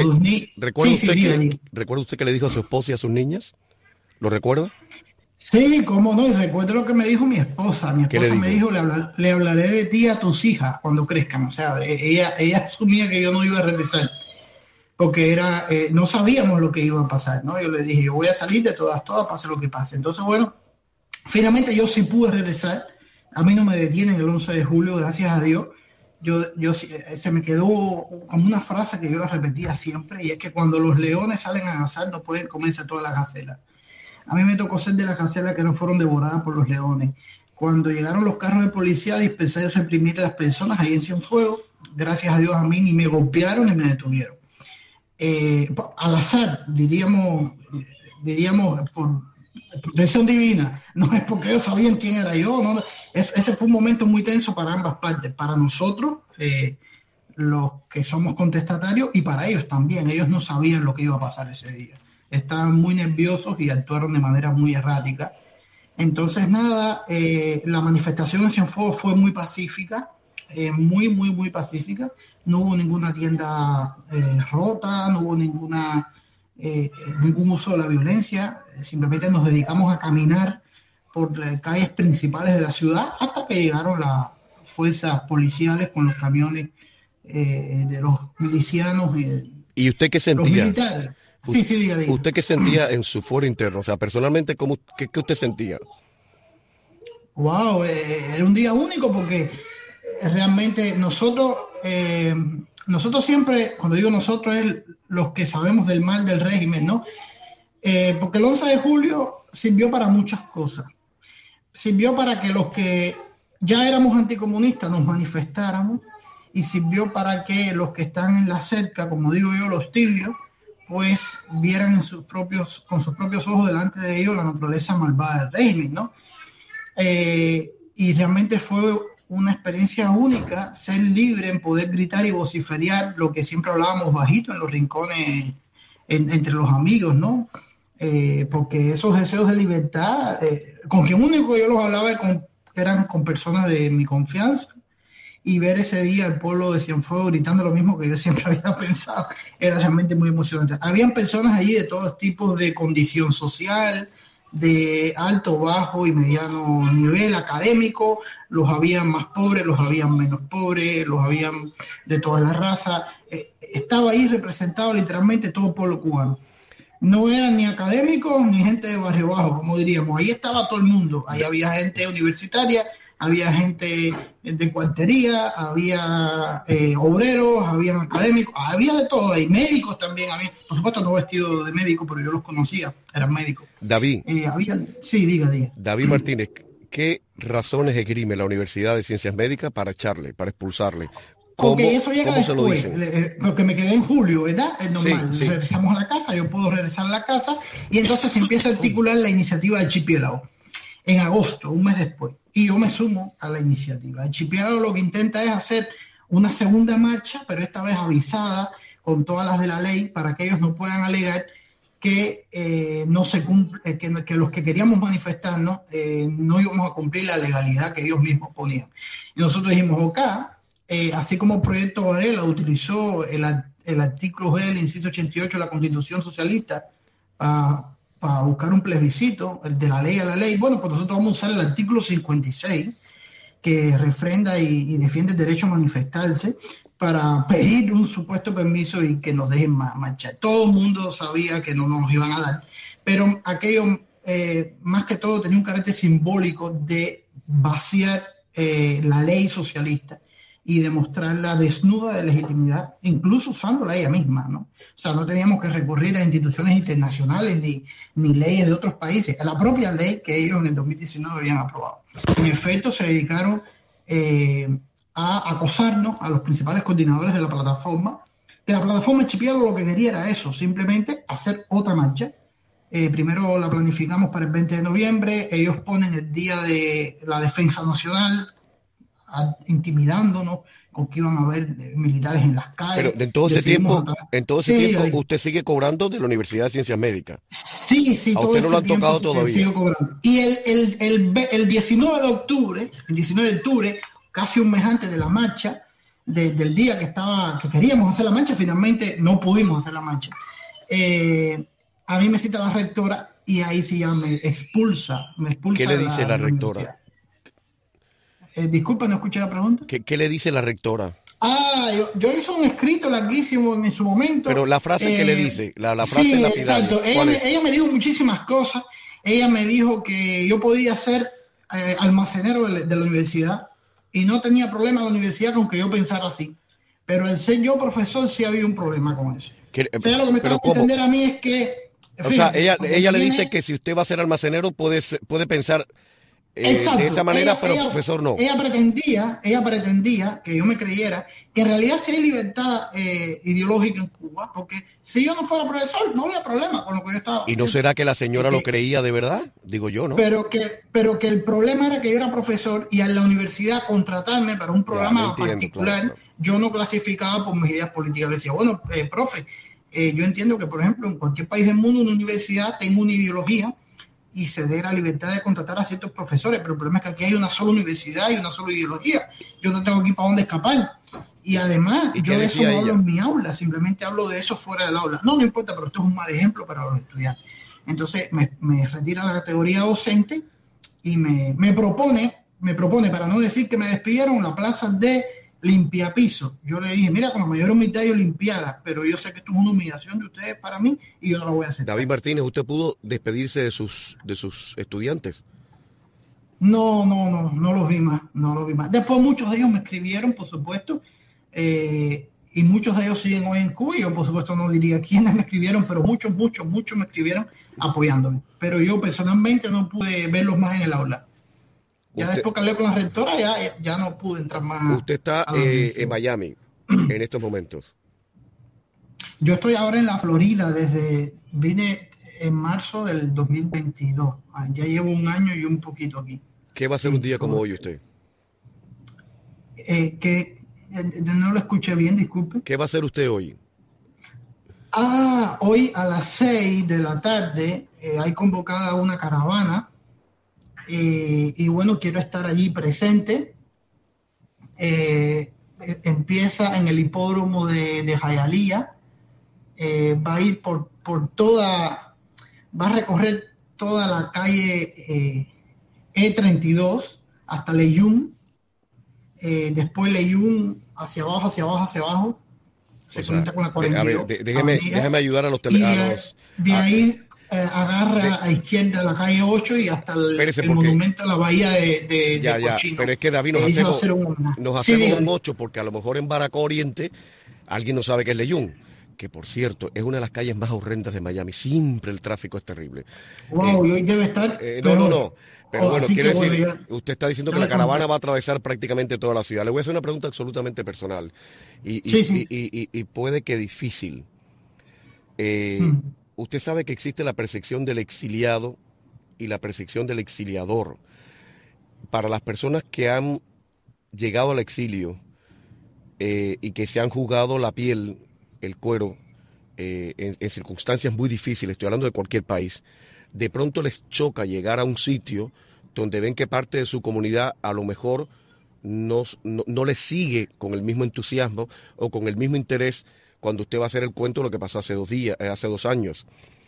S5: que le dijo a su esposa y a sus niñas? ¿Lo recuerda?
S14: Sí, cómo no, y recuerdo lo que me dijo mi esposa. Mi esposa me dijo, le hablaré de ti a tus hijas cuando crezcan. O sea, ella asumía que yo no iba a regresar, porque no sabíamos lo que iba a pasar, ¿no? Yo le dije, yo voy a salir de todas, pase lo que pase. Entonces, bueno, finalmente yo sí pude regresar. A mí no me detienen el 11 de julio, gracias a Dios. Se me quedó como una frase que yo la repetía siempre, y es que cuando los leones salen a cazar no pueden comerse todas las gacelas. A mí me tocó ser de las gacelas que no fueron devoradas por los leones. Cuando llegaron los carros de policía, dispensé de reprimir a las personas ahí en Cienfuegos. Gracias a Dios a mí ni me golpearon ni me detuvieron. Al azar, diríamos por protección divina, no es porque ellos sabían quién era yo, no. Ese fue un momento muy tenso para ambas partes, para nosotros, los que somos contestatarios, y para ellos también. Ellos no sabían lo que iba a pasar ese día. Estaban muy nerviosos y actuaron de manera muy errática. Entonces, nada, la manifestación en Cienfuegos fue muy pacífica, muy pacífica. No hubo ninguna tienda rota, no hubo ningún uso de la violencia. Simplemente nos dedicamos a caminar por las calles principales de la ciudad hasta que llegaron las fuerzas policiales con los camiones de los milicianos.
S5: ¿Y usted qué sentía?
S14: Los militares. Sí, diga.
S5: ¿Usted qué sentía en su foro interno? O sea, personalmente, ¿qué usted sentía?
S14: Wow, era un día único porque realmente nosotros siempre, cuando digo nosotros, es los que sabemos del mal del régimen, ¿no? Porque el 11 de julio sirvió para muchas cosas. Sirvió para que los que ya éramos anticomunistas nos manifestáramos, y sirvió para que los que están en la cerca, como digo yo, los tibios, pues vieran con sus propios ojos delante de ellos la naturaleza malvada del régimen, ¿no? Y realmente fue una experiencia única ser libre en poder gritar y vociferar lo que siempre hablábamos bajito en los rincones entre los amigos, ¿no? Porque esos deseos de libertad, con quien único yo los hablaba eran con personas de mi confianza, y ver ese día el pueblo de Cienfuegos gritando lo mismo que yo siempre había pensado era realmente muy emocionante. Habían personas allí de todos tipos de condición social, de alto, bajo y mediano nivel académico. Los habían más pobres, los habían menos pobres, los habían de todas las razas. Estaba ahí representado literalmente todo el pueblo cubano. No eran ni académicos ni gente de barrio bajo, como diríamos. Ahí estaba todo el mundo. Ahí había gente universitaria, había gente de cuartería, había obreros, había académicos, había de todo ahí, médicos también, había, por supuesto no vestido de médico, pero yo los conocía, eran médicos.
S5: David.
S14: Sí, diga.
S5: David Martínez, ¿qué razones esgrime la Universidad de Ciencias Médicas para echarle, para expulsarle?
S14: Porque eso llega después,
S5: se lo dicen?
S14: Porque me quedé en julio, ¿verdad? Es normal,
S5: sí.
S14: Regresamos a la casa, yo puedo regresar a la casa, y entonces se empieza a articular la iniciativa del Archipiélago. En agosto, un mes después, y yo me sumo a la iniciativa. El Archipiélago lo que intenta es hacer una segunda marcha, pero esta vez avisada con todas las de la ley, para que ellos no puedan alegar que no se cumple, que los que queríamos manifestarnos no íbamos a cumplir la legalidad que ellos mismos ponían. Y nosotros dijimos, así como el proyecto Varela utilizó el artículo G del inciso 88 de la Constitución Socialista para buscar un plebiscito, el de la ley a la ley, bueno, pues nosotros vamos a usar el artículo 56, que refrenda y defiende el derecho a manifestarse, para pedir un supuesto permiso y que nos dejen marchar. Todo el mundo sabía que no nos iban a dar, pero aquello, más que todo, tenía un carácter simbólico de vaciar la ley socialista y demostrarla desnuda de legitimidad, incluso usándola ella misma, ¿no? O sea, no teníamos que recurrir a instituciones internacionales ni leyes de otros países, a la propia ley que ellos en el 2019 habían aprobado. En efecto, se dedicaron a acosarnos a los principales coordinadores de la plataforma, que la plataforma Archipiélago lo que quería era eso, simplemente hacer otra marcha. Primero la planificamos para el 20 de noviembre, ellos ponen el Día de la Defensa Nacional intimidándonos con que iban a haber militares en las calles.
S5: Pero en todo ese tiempo, usted sigue cobrando de la Universidad de Ciencias Médicas.
S14: Sí,
S5: a usted no lo han tocado todavía.
S14: Sigo cobrando. Y el 19 de octubre, casi un mes antes de la marcha, del día que queríamos hacer la marcha, finalmente no pudimos hacer la marcha. A mí me cita la rectora y ahí sí ya me expulsa.
S5: ¿Qué le dice la rectora?
S14: Disculpa, no escuché la pregunta.
S5: ¿Qué le dice la rectora?
S14: Yo hice un escrito larguísimo en su momento.
S5: Pero la frase que le dice, la frase lapidaria.
S14: Exacto. Ella me dijo muchísimas cosas. Ella me dijo que yo podía ser almacenero de la universidad y no tenía problema en la universidad con que yo pensara así. Pero el ser yo profesor sí había un problema con eso. Lo que me tengo que entender a mí es que...
S5: ella le dice que si usted va a ser almacenero puede pensar de esa manera, pero profesor no.
S14: Ella pretendía que yo me creyera que en realidad sí hay libertad ideológica en Cuba, porque si yo no fuera profesor no había problema con lo que yo estaba haciendo.
S5: ¿Y no será que la señora lo creía de verdad? Digo yo, ¿no?
S14: Pero que el problema era que yo era profesor y en la universidad contratarme para un programa particular, claro. Yo no clasificaba por mis ideas políticas. Le decía, bueno, profe, yo entiendo que, por ejemplo, en cualquier país del mundo una universidad tenga una ideología y se dé la libertad de contratar a ciertos profesores, pero el problema es que aquí hay una sola universidad y una sola ideología. Yo no tengo aquí para dónde escapar. Y además, yo de eso no hablo en mi aula, simplemente hablo de eso fuera del aula. No importa, pero esto es un mal ejemplo para los estudiantes. Entonces, me retira la categoría docente y me propone, para no decir que me despidieron, la plaza de limpiapiso. Yo le dije, mira, con la mayor humildad yo limpiara, pero yo sé que esto es una humillación de ustedes para mí y yo no la voy a hacer.
S5: David Martínez, ¿usted pudo despedirse de sus estudiantes?
S14: No los vi más. Después muchos de ellos me escribieron, por supuesto, y muchos de ellos siguen hoy en Cuba. Yo, por supuesto, no diría quiénes me escribieron, pero muchos me escribieron apoyándome. Pero yo personalmente no pude verlos más en el aula. Después que hablé con la rectora, ya no pude entrar más.
S5: Usted está en Miami en estos momentos.
S14: Yo estoy ahora en la Florida, vine en marzo del 2022. Ya llevo un año y un poquito aquí.
S5: ¿Qué va a ser un día como hoy usted?
S14: No lo escuché bien, disculpe.
S5: ¿Qué va a hacer usted hoy?
S14: Hoy a las 6 de la tarde hay convocada una caravana. Y bueno, quiero estar allí presente. Empieza en el hipódromo de Hialeah. Va a ir por toda, va a recorrer toda la calle E32 hasta Leyún. Después Leyún hacia abajo. Se conecta con la 42.
S5: Déjeme ayudar a los televidentes.
S14: De ahí agarra a izquierda la calle 8 y hasta el monumento a la bahía de Cochino.
S5: Pero es que David nos hacemos un 8 porque a lo mejor en Baracoa Oriente alguien no sabe qué es Leyún, que por cierto es una de las calles más horrendas de Miami. Siempre el tráfico es terrible.
S14: Wow, y hoy debe estar...
S5: No. Pero bueno, quiero decir, usted está diciendo que la caravana va a atravesar prácticamente toda la ciudad. Le voy a hacer una pregunta absolutamente personal y puede que difícil. Usted sabe que existe la percepción del exiliado y la percepción del exiliador. Para las personas que han llegado al exilio y que se han jugado la piel, el cuero, en circunstancias muy difíciles, estoy hablando de cualquier país, de pronto les choca llegar a un sitio donde ven que parte de su comunidad a lo mejor no les sigue con el mismo entusiasmo o con el mismo interés cuando usted va a hacer el cuento de lo que pasó hace 2 años.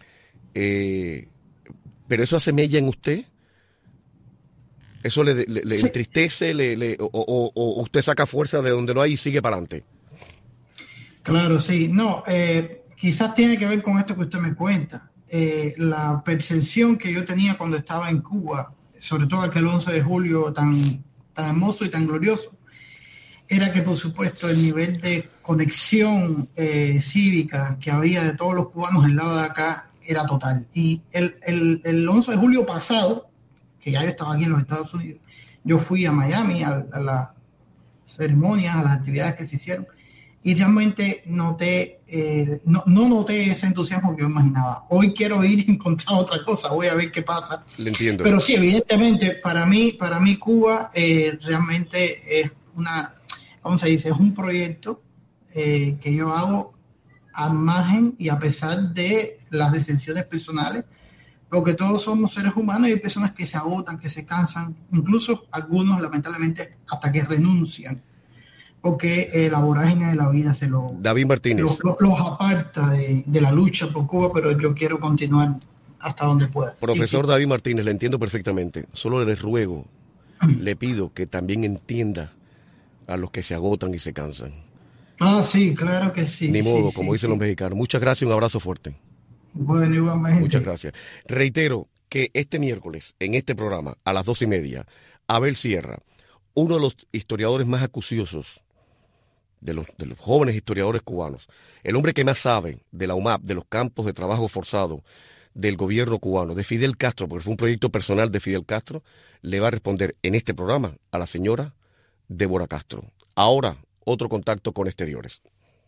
S5: ¿Pero eso hace mella en usted? ¿Eso le entristece o usted saca fuerza de donde no hay y sigue para adelante?
S14: Claro, sí. No, quizás tiene que ver con esto que usted me cuenta. La percepción que yo tenía cuando estaba en Cuba, sobre todo aquel 11 de julio tan hermoso y tan glorioso, era que, por supuesto, el nivel de conexión cívica que había de todos los cubanos del lado de acá era total. Y el 11 de julio pasado, que ya yo estaba aquí en los Estados Unidos, yo fui a Miami a las ceremonias, a las actividades que se hicieron, y realmente no noté ese entusiasmo que yo imaginaba. Hoy quiero ir y encontrar otra cosa, voy a ver qué pasa.
S5: Le entiendo.
S14: Pero sí, evidentemente, para mí Cuba realmente es ¿cómo se dice? Es un proyecto que yo hago a margen y a pesar de las decisiones personales, porque todos somos seres humanos y hay personas que se agotan, que se cansan, incluso algunos lamentablemente hasta que renuncian, porque la vorágine de la vida
S5: David Martínez.
S14: los aparta de la lucha por Cuba, pero yo quiero continuar hasta donde pueda.
S5: Profesor David Martínez, le entiendo perfectamente. Solo le ruego, le pido que también entienda a los que se agotan y se cansan.
S14: Sí, claro que sí.
S5: Ni modo, como dicen los mexicanos. Muchas gracias y un abrazo fuerte.
S14: Bueno, igualmente.
S5: Muchas gracias. Reitero que este miércoles, en este programa, a las 2:30, Abel Sierra, uno de los historiadores más acuciosos, de los jóvenes historiadores cubanos, el hombre que más sabe de la UMAP, de los campos de trabajo forzado del gobierno cubano, de Fidel Castro, porque fue un proyecto personal de Fidel Castro, le va a responder en este programa a la señora Débora Castro. Ahora, otro contacto con exteriores.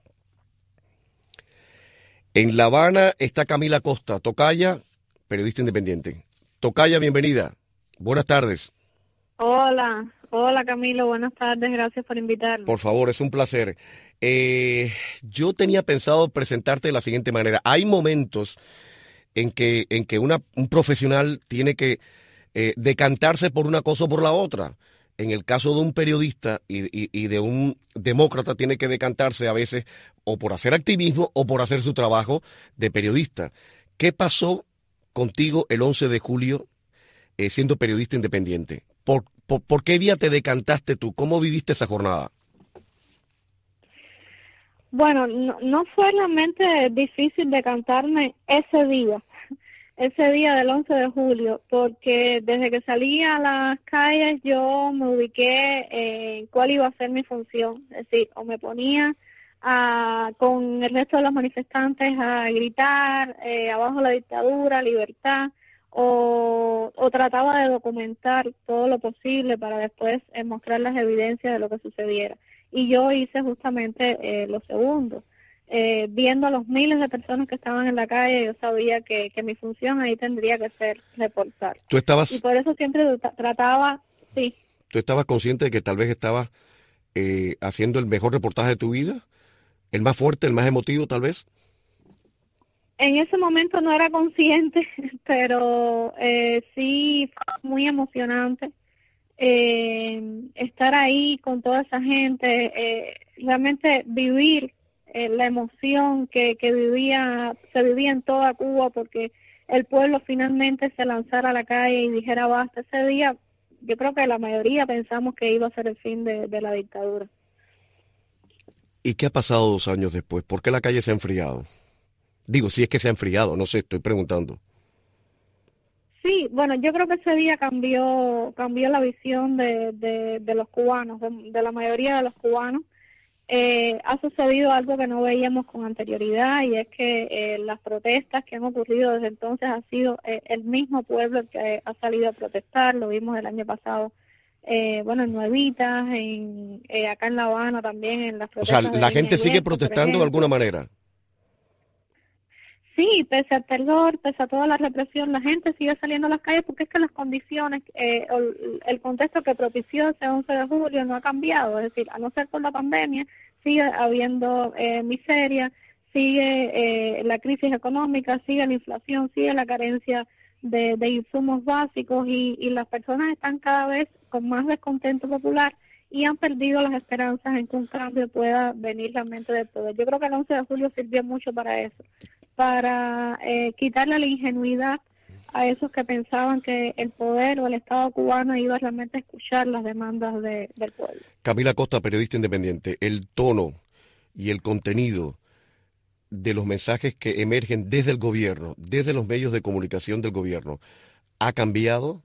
S5: En La Habana está Camila Costa, tocaya, periodista independiente. Tocaya, bienvenida. Buenas tardes.
S15: Hola Camilo, buenas tardes, gracias por invitarme.
S5: Por favor, es un placer. Yo tenía pensado presentarte de la siguiente manera. Hay momentos en que un profesional tiene que decantarse por una cosa o por la otra. En el caso de un periodista y de un demócrata tiene que decantarse a veces o por hacer activismo o por hacer su trabajo de periodista. ¿Qué pasó contigo el 11 de julio siendo periodista independiente? ¿Por qué día te decantaste tú? ¿Cómo viviste esa jornada?
S15: Bueno, no fue realmente difícil decantarme ese día del 11 de julio, porque desde que salí a las calles yo me ubiqué en cuál iba a ser mi función. Es decir, o me ponía con el resto de los manifestantes a gritar abajo la dictadura, libertad, o trataba de documentar todo lo posible para después mostrar las evidencias de lo que sucediera. Y yo hice justamente lo segundo. Viendo a los miles de personas que estaban en la calle, yo sabía que mi función ahí tendría que ser reportar. Y por eso siempre trataba, sí.
S5: ¿Tú estabas consciente de que tal vez estabas haciendo el mejor reportaje de tu vida? ¿El más fuerte, el más emotivo tal vez?
S15: En ese momento no era consciente, pero sí fue muy emocionante estar ahí con toda esa gente, realmente vivir la emoción que se vivía en toda Cuba, porque el pueblo finalmente se lanzara a la calle y dijera basta. Ese día yo creo que la mayoría pensamos que iba a ser el fin de la dictadura.
S5: ¿Y qué ha pasado 2 años después? ¿Por qué la calle se ha enfriado? Digo, si es que se ha enfriado, no sé, estoy preguntando.
S15: Sí, bueno, yo creo que ese día cambió la visión de los cubanos, de la mayoría de los cubanos. Ha sucedido algo que no veíamos con anterioridad, y es que las protestas que han ocurrido desde entonces ha sido el mismo pueblo el que ha salido a protestar. Lo vimos el año pasado, en Nuevitas, acá en La Habana también, en las protestas.
S5: O sea, la gente sigue protestando de alguna manera.
S15: Sí, pese al terror, pese a toda la represión, la gente sigue saliendo a las calles porque es que las condiciones, el contexto que propició ese 11 de julio no ha cambiado. Es decir, a no ser por la pandemia, sigue habiendo miseria, sigue la crisis económica, sigue la inflación, sigue la carencia de insumos básicos, y las personas están cada vez con más descontento popular y han perdido las esperanzas en que un cambio pueda venir realmente del poder. Yo creo que el 11 de julio sirvió mucho para eso, para quitarle la ingenuidad a esos que pensaban que el poder o el Estado cubano iba realmente a escuchar las demandas del pueblo.
S5: Camila Costa, periodista independiente, el tono y el contenido de los mensajes que emergen desde el gobierno, desde los medios de comunicación del gobierno, ¿ha cambiado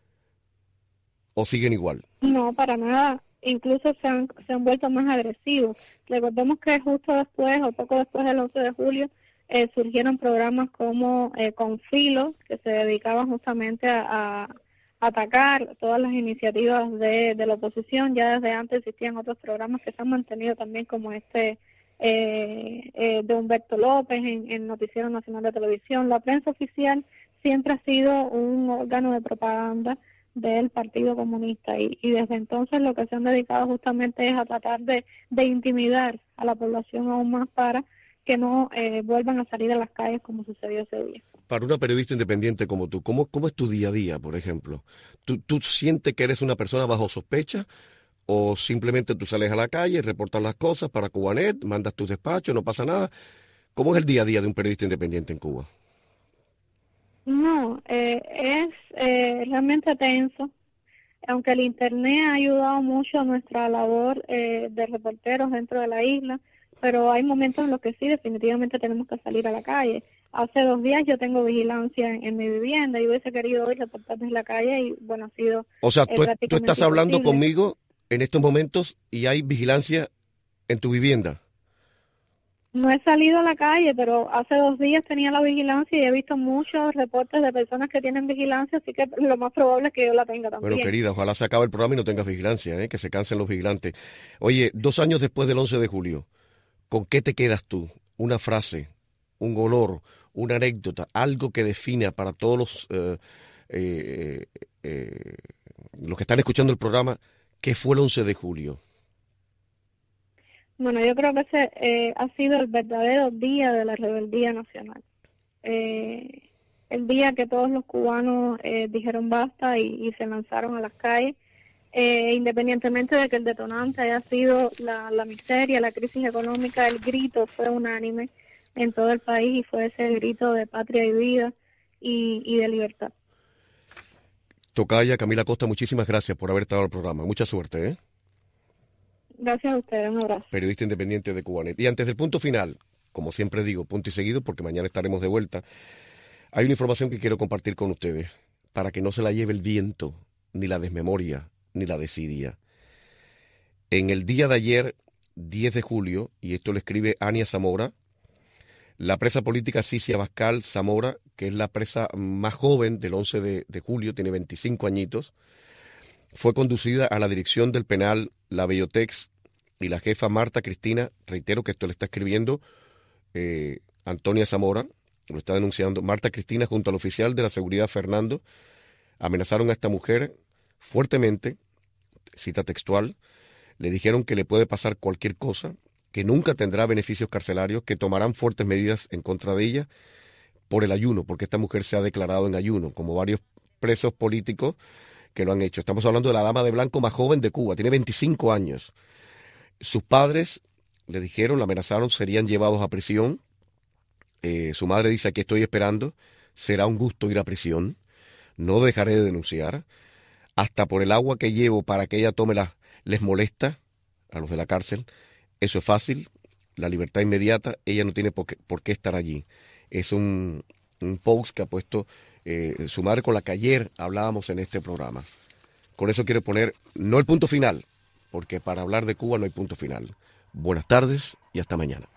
S5: o siguen igual?
S15: No, para nada. Incluso se han vuelto más agresivos. Recordemos que justo después o poco después del 11 de julio surgieron programas como Confilo, que se dedicaban justamente a atacar todas las iniciativas de la oposición. Ya desde antes existían otros programas que se han mantenido también, como este de Humberto López en Noticiero Nacional de Televisión. La prensa oficial siempre ha sido un órgano de propaganda del Partido Comunista y desde entonces lo que se han dedicado justamente es a tratar de intimidar a la población aún más para que no vuelvan a salir a las calles como sucedió ese día.
S5: Para una periodista independiente como tú, ¿cómo es tu día a día, por ejemplo? ¿Tú sientes que eres una persona bajo sospecha o simplemente tú sales a la calle, reportas las cosas para Cubanet, mandas tus despachos, no pasa nada? ¿Cómo es el día a día de un periodista independiente en Cuba?
S15: No, es realmente tenso, aunque el Internet ha ayudado mucho a nuestra labor de reporteros dentro de la isla, pero hay momentos en los que sí, definitivamente tenemos que salir a la calle. Hace 2 días yo tengo vigilancia en mi vivienda y hubiese querido hoy reportar desde la calle y bueno, ha sido...
S5: O sea, tú estás hablando
S15: imposible.
S5: conmigo en estos momentos y hay vigilancia en tu vivienda.
S15: No he salido a la calle, pero hace 2 días tenía la vigilancia y he visto muchos reportes de personas que tienen vigilancia, así que lo más probable es que yo la tenga también.
S5: Bueno, querida, ojalá se acabe el programa y no tengas vigilancia, que se cansen los vigilantes. Oye, 2 años después del 11 de julio, ¿con qué te quedas tú? Una frase, un olor, una anécdota, algo que defina para todos los que están escuchando el programa, ¿qué fue el 11 de julio?
S15: Bueno, yo creo que ese ha sido el verdadero día de la rebeldía nacional. El día que todos los cubanos dijeron basta y se lanzaron a las calles, independientemente de que el detonante haya sido la miseria, la crisis económica, el grito fue unánime en todo el país y fue ese grito de patria y vida y de libertad.
S5: Tocaya Camila Costa, muchísimas gracias por haber estado al programa. Mucha suerte, ¿eh?
S15: Gracias a ustedes, un abrazo.
S5: Periodista independiente de Cubanet. Y antes del punto final, como siempre digo, punto y seguido, porque mañana estaremos de vuelta, hay una información que quiero compartir con ustedes, para que no se la lleve el viento, ni la desmemoria, ni la desidia. En el día de ayer, 10 de julio, y esto lo escribe Ania Zamora, la presa política Cicia Abascal Zamora, que es la presa más joven del 11 de julio, tiene 25 añitos, fue conducida a la dirección del penal La Bellotex y la jefa Marta Cristina, reitero que esto le está escribiendo Antonia Zamora, lo está denunciando, Marta Cristina junto al oficial de la seguridad Fernando, amenazaron a esta mujer fuertemente, cita textual, le dijeron que le puede pasar cualquier cosa, que nunca tendrá beneficios carcelarios, que tomarán fuertes medidas en contra de ella por el ayuno, porque esta mujer se ha declarado en ayuno, como varios presos políticos que lo han hecho. Estamos hablando de la dama de blanco más joven de Cuba, tiene 25 años. Sus padres le dijeron, la amenazaron, serían llevados a prisión. Su madre dice, aquí estoy esperando, será un gusto ir a prisión, no dejaré de denunciar, hasta por el agua que llevo para que ella tome les molesta a los de la cárcel. Eso es fácil, la libertad inmediata, ella no tiene por qué estar allí. Es un post que ha puesto su madre, con la que ayer hablábamos en este programa. Con eso quiero poner, no el punto final, porque para hablar de Cuba no hay punto final. Buenas tardes y hasta mañana.